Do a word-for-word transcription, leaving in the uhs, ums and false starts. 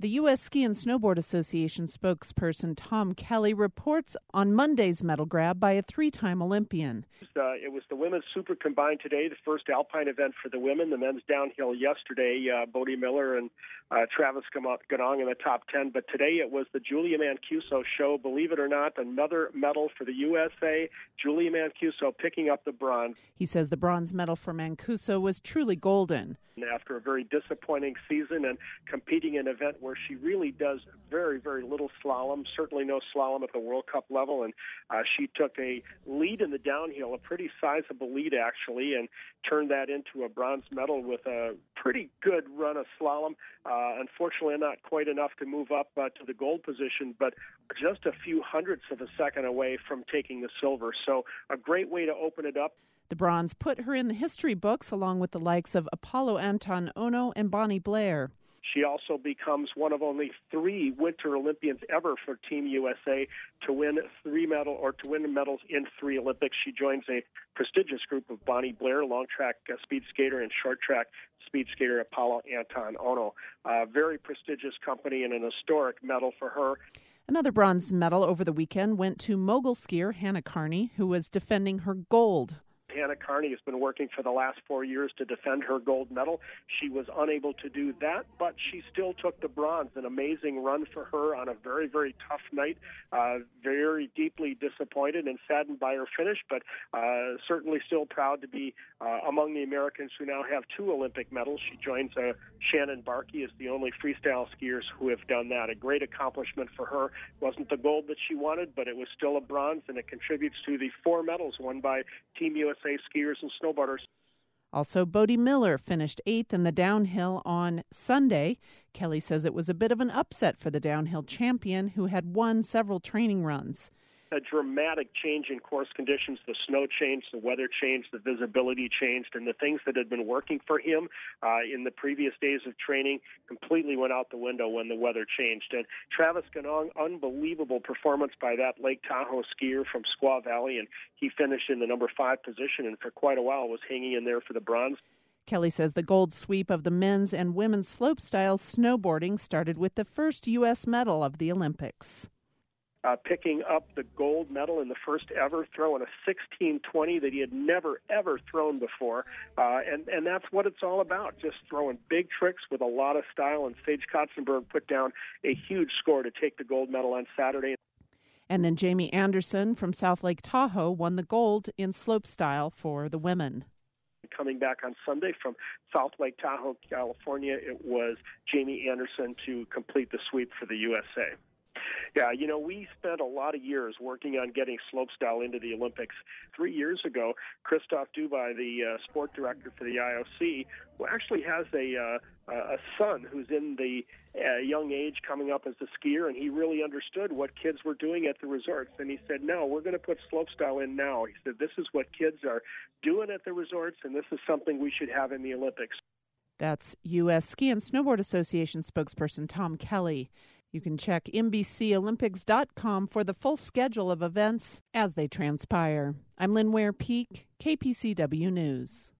The U S Ski and Snowboard Association spokesperson Tom Kelly reports on Monday's medal grab by a three-time Olympian. Uh, it was the women's super combined today, the first alpine event for the women. The men's downhill yesterday, uh, Bodie Miller and uh, Travis Ganong in the top ten. But today it was the Julia Mancuso show. Believe it or not, another medal for the U S A. Julia Mancuso picking up the bronze. He says the bronze medal for Mancuso was truly golden. After a very disappointing season and competing in an event where she really does very, very little slalom, certainly no slalom at the World Cup level, and uh, she took a lead in the downhill, a pretty sizable lead actually, and turned that into a bronze medal with a pretty good run of slalom. Uh, unfortunately, not quite enough to move up uh, to the gold position, but just a few hundredths of a second away from taking the silver. So a great way to open it up. The bronze put her in the history books along with the likes of Apolo Anton Ohno and Bonnie Blair. She also becomes one of only three Winter Olympians ever for Team U S A to win three medal or to win medals in three Olympics. She joins a prestigious group of Bonnie Blair, long track uh, speed skater, and short track speed skater Apolo Anton Ohno. Uh, very prestigious company and an historic medal for her. Another bronze medal over the weekend went to mogul skier Hannah Carney, who was defending her gold. Hannah Carney has been working for the last four years to defend her gold medal. She was unable to do that, but she still took the bronze. An amazing run for her on a very, very tough night. Uh, very deeply disappointed and saddened by her finish, but uh, certainly still proud to be uh, among the Americans who now have two Olympic medals. She joins uh, Shannon Barkey as the only freestyle skiers who have done that. A great accomplishment for her. Wasn't the gold that she wanted, but it was still a bronze, and it contributes to the four medals won by Team U S A skiers and snowboarders. Also, Bodie Miller finished eighth in the downhill on Sunday. Kelly says it was a bit of an upset for the downhill champion who had won several training runs. A dramatic change in course conditions. The snow changed, the weather changed, the visibility changed, and the things that had been working for him uh, in the previous days of training completely went out the window when the weather changed. And Travis Ganong, unbelievable performance by that Lake Tahoe skier from Squaw Valley, and he finished in the number five position and for quite a while was hanging in there for the bronze. Kelly says the gold sweep of the men's and women's slopestyle snowboarding started with the first U S medal of the Olympics. Uh, picking up the gold medal in the first ever throw in a sixteen twenty that he had never, ever thrown before. Uh, and, and that's what it's all about, just throwing big tricks with a lot of style. And Sage Kotzenberg put down a huge score to take the gold medal on Saturday. And then Jamie Anderson from South Lake Tahoe won the gold in slopestyle for the women. Coming back on Sunday from South Lake Tahoe, California, it was Jamie Anderson to complete the sweep for the U S A. Yeah, you know, we spent a lot of years working on getting slopestyle into the Olympics. Three years ago, Christophe Dubai, the uh, sport director for the I O C, who actually has a uh, a son who's in the uh, young age coming up as a skier, and he really understood what kids were doing at the resorts. And he said, no, we're going to put slopestyle in now. He said, this is what kids are doing at the resorts, and this is something we should have in the Olympics. That's U S Ski and Snowboard Association spokesperson Tom Kelly. You can check N B C Olympics dot com for the full schedule of events as they transpire. I'm Lynn Ware Peak, K P C W News.